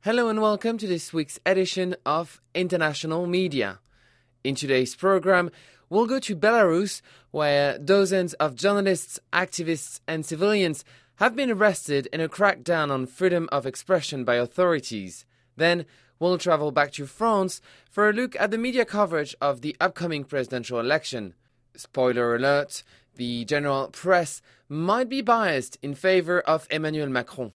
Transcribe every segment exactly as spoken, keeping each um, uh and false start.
Hello and welcome to this week's edition of International Media. In today's program, we'll go to Belarus, where dozens of journalists, activists and civilians have been arrested in a crackdown on freedom of expression by authorities. Then, we'll travel back to France for a look at the media coverage of the upcoming presidential election. Spoiler alert, the general press might be biased in favor of Emmanuel Macron.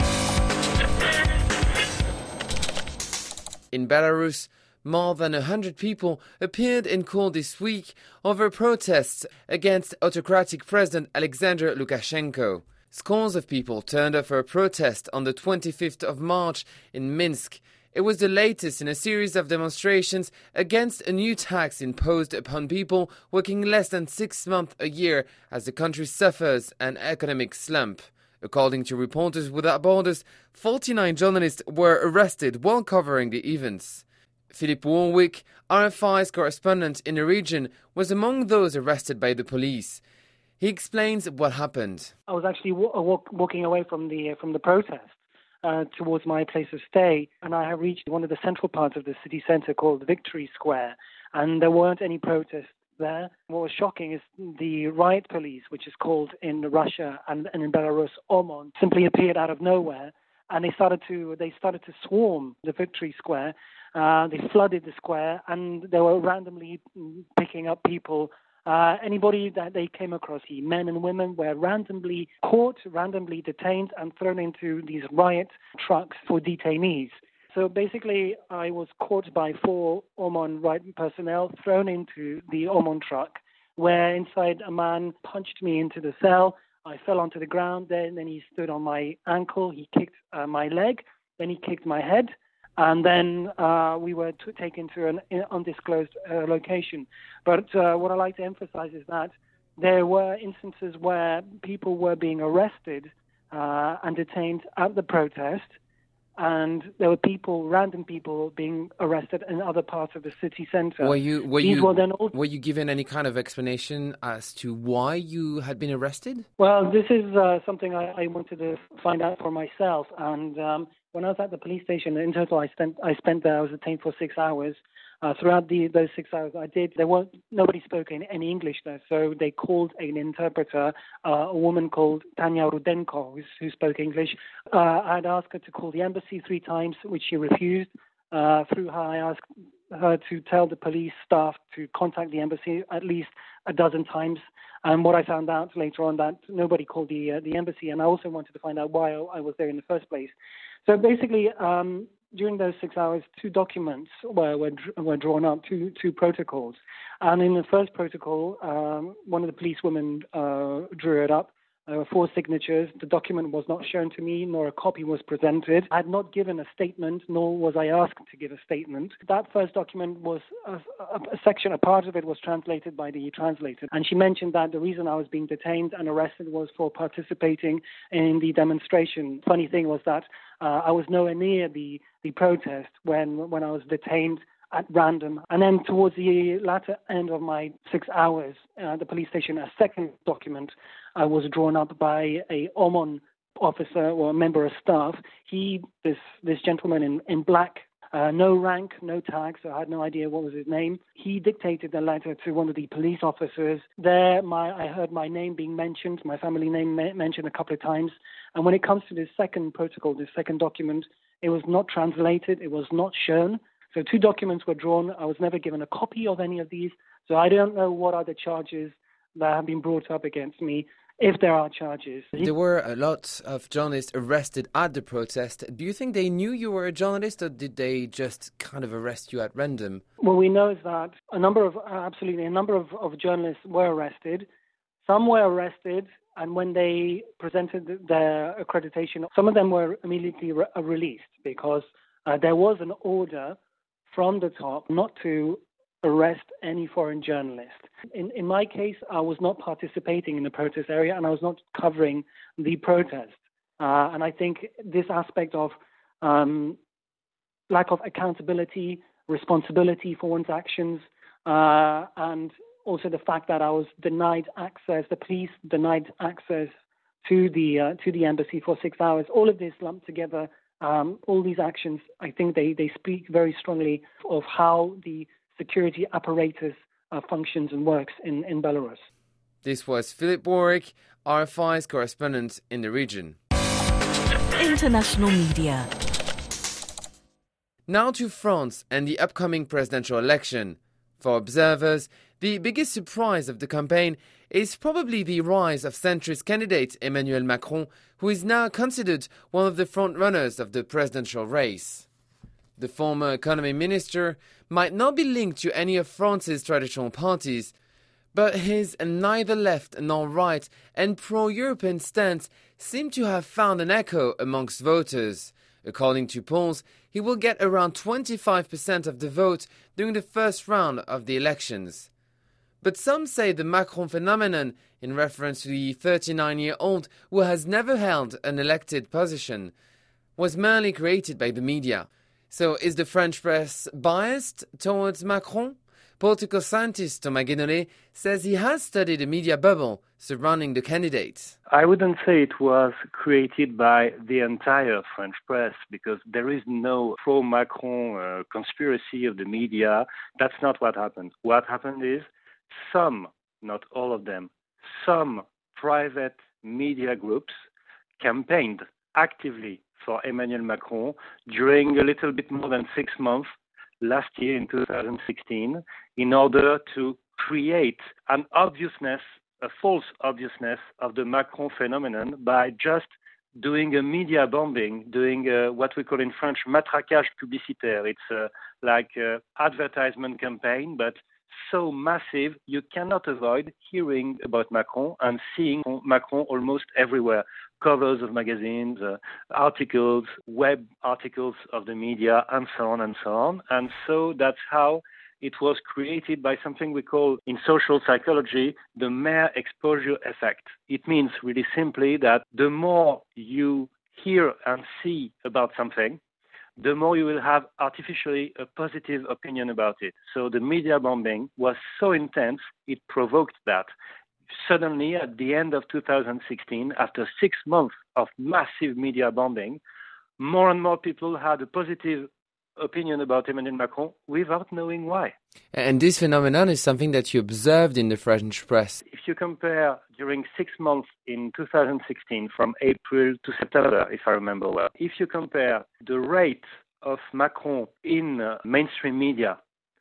In Belarus, more than one hundred people appeared in court this week over protests against autocratic President Alexander Lukashenko. Scores of people turned up for a protest on the twenty-fifth of March in Minsk. It was the latest in a series of demonstrations against a new tax imposed upon people working less than six months a year as the country suffers an economic slump. According to Reporters Without Borders, forty-nine journalists were arrested while covering the events. Philip Warwick, R F I's correspondent in the region, was among those arrested by the police. He explains what happened. I was actually w- walk- walking away from the uh, from the protest uh, towards my place of stay, and I have reached one of the central parts of the city centre called Victory Square, and there weren't any protests there. What was shocking is the riot police, which is called in Russia and, and in Belarus OMON, simply appeared out of nowhere, and they started to they started to swarm the Victory Square. Uh, they flooded the square, and they were randomly picking up people. Uh, anybody that they came across, men and women, were randomly caught, randomly detained, and thrown into these riot trucks for detainees. So basically, I was caught by four OMON riot personnel, thrown into the OMON truck, where inside a man punched me into the cell. I fell onto the ground. Then, then he stood on my ankle. He kicked uh, my leg. Then he kicked my head. And then uh, we were t- taken to an undisclosed uh, location. But uh, what I like to emphasize is that there were instances where people were being arrested uh, and detained at the protest, and there were people, random people, being arrested in other parts of the city centre. Were you were These you were then all... were you given any kind of explanation as to why you had been arrested? Well, this is uh, something I, I wanted to find out for myself. And um, when I was at the police station, in total, I spent I spent there. I was detained for six hours. Uh, throughout the, those six hours, I did. There weren't nobody spoke in any English there, so they called an interpreter, uh, a woman called Tanya Rudenko, who, who spoke English. Uh, I had asked her to call the embassy three times, which she refused. Uh, through her, I asked her to tell the police staff to contact the embassy at least a dozen times. And what I found out later on, that nobody called the uh, the embassy, and I also wanted to find out why I was there in the first place. So basically, um, during those six hours, two documents were were, were drawn up, two two protocols. And in the first protocol, um, one of the policewomen uh, drew it up. There were four signatures. The document was not shown to me, nor a copy was presented. I had not given a statement, nor was I asked to give a statement. That first document was a, a, a section, a part of it was translated by the translator. And she mentioned that the reason I was being detained and arrested was for participating in the demonstration. Funny thing was that uh, I was nowhere near the, the protest when, when I was detained at random. And then towards the latter end of my six hours at the police station, a second document uh, was drawn up by a OMON officer or a member of staff. He, this this gentleman in, in black, uh, no rank, no tag, so I had no idea what was his name. He dictated the letter to one of the police officers. There, my I heard my name being mentioned, my family name ma- mentioned a couple of times. And when it comes to this second protocol, this second document, it was not translated, it was not shown. So two documents were drawn. I was never given a copy of any of these. So I don't know what are the charges that have been brought up against me, if there are charges. There were a lot of journalists arrested at the protest. Do you think they knew you were a journalist, or did they just kind of arrest you at random? What we know is that a number of, absolutely, a number of, of journalists were arrested. Some were arrested, and when they presented their accreditation, some of them were immediately re- released because uh, there was an order from the top not to arrest any foreign journalist. In in my case, I was not participating in the protest area, and I was not covering the protest. Uh, and I think this aspect of um, lack of accountability, responsibility for one's actions, uh, and also the fact that I was denied access, the police denied access to the uh, to the embassy for six hours. All of this lumped together Um, all these actions, I think they, they speak very strongly of how the security apparatus uh, functions and works in, in Belarus. This was Philip Warwick, R F I's correspondent in the region. International media. Now to France and the upcoming presidential election. For observers, the biggest surprise of the campaign is probably the rise of centrist candidate Emmanuel Macron, who is now considered one of the front-runners of the presidential race. The former economy minister might not be linked to any of France's traditional parties, but his neither left nor right and pro-European stance seem to have found an echo amongst voters. According to polls, he will get around twenty-five percent of the vote during the first round of the elections. But some say the Macron phenomenon, in reference to the thirty-nine-year-old who has never held an elected position, was merely created by the media. So is the French press biased towards Macron? Political scientist Thomas Guénolé says he has studied the media bubble surrounding the candidate. I wouldn't say it was created by the entire French press, because there is no pro-Macron uh, conspiracy of the media. That's not what happened. What happened is some, not all of them, some private media groups campaigned actively for Emmanuel Macron during a little bit more than six months last year in two thousand sixteen, in order to create an obviousness, a false obviousness of the Macron phenomenon by just doing a media bombing, doing uh, what we call in French matraquage publicitaire. It's uh, like an advertisement campaign, but so massive you cannot avoid hearing about Macron and seeing Macron almost everywhere. Covers of magazines, uh, articles, web articles of the media, and so on and so on. And so that's how it was created by something we call in social psychology the mere exposure effect. It means really simply that the more you hear and see about something, the more you will have artificially a positive opinion about it. So the media bombing was so intense, it provoked that. Suddenly, at the end of two thousand sixteen, after six months of massive media bombing, more and more people had a positive opinion about Emmanuel Macron without knowing why. And this phenomenon is something that you observed in the French press. If you compare during six months in two thousand sixteen, from April to September, if I remember well, if you compare the rate of Macron in uh, mainstream media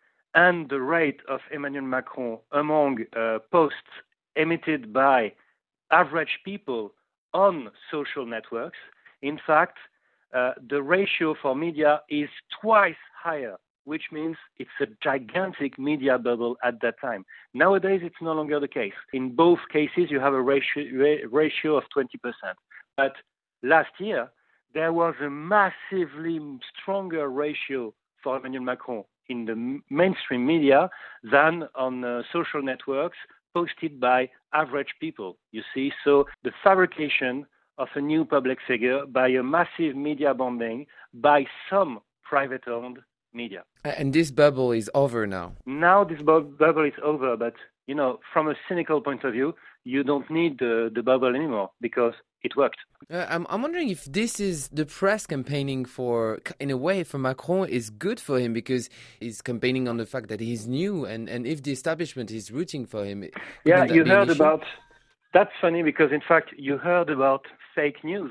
and the rate of Emmanuel Macron among uh, posts emitted by average people on social networks, in fact, uh, the ratio for media is twice higher, which means it's a gigantic media bubble at that time. Nowadays, it's no longer the case. In both cases, you have a ratio, ratio of twenty percent. But last year, there was a massively stronger ratio for Emmanuel Macron in the mainstream media than on uh, social networks posted by average people, you see. So the fabrication of a new public figure by a massive media bombing by some private-owned media. And this bubble is over now. Now this bu- bubble is over, but, you know, from a cynical point of view, you don't need the, the bubble anymore because it worked. Uh, I'm, I'm wondering if this is the press campaigning for, in a way, for Macron is good for him because he's campaigning on the fact that he's new, and, and if the establishment is rooting for him. Yeah, you heard about, that's funny because in fact you heard about fake news.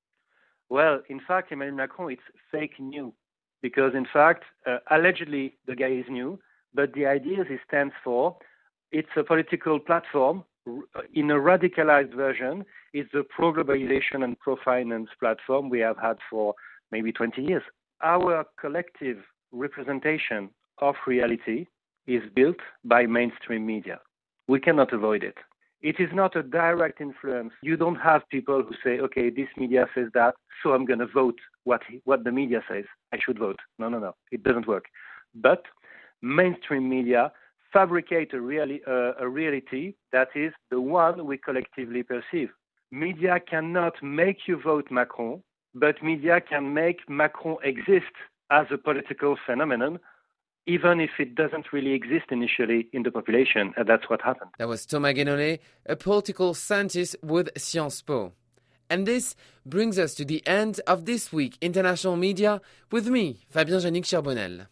Well, in fact, Emmanuel Macron, it's fake news because in fact, uh, allegedly the guy is new, but the ideas he stands for, it's a political platform. In a radicalized version, is the pro-globalization and pro-finance platform we have had for maybe twenty years. Our collective representation of reality is built by mainstream media. We cannot avoid it. It is not a direct influence. You don't have people who say, okay, this media says that, so I'm going to vote what, he, what the media says. I should vote. No, no, no. It doesn't work. But mainstream media fabricate a, reali- uh, a reality that is the one we collectively perceive. Media cannot make you vote Macron, but media can make Macron exist as a political phenomenon, even if it doesn't really exist initially in the population. And that's what happened. That was Thomas Guénolé, a political scientist with Sciences Po. And this brings us to the end of this week International Media with me, Fabien Jeannick Charbonnel.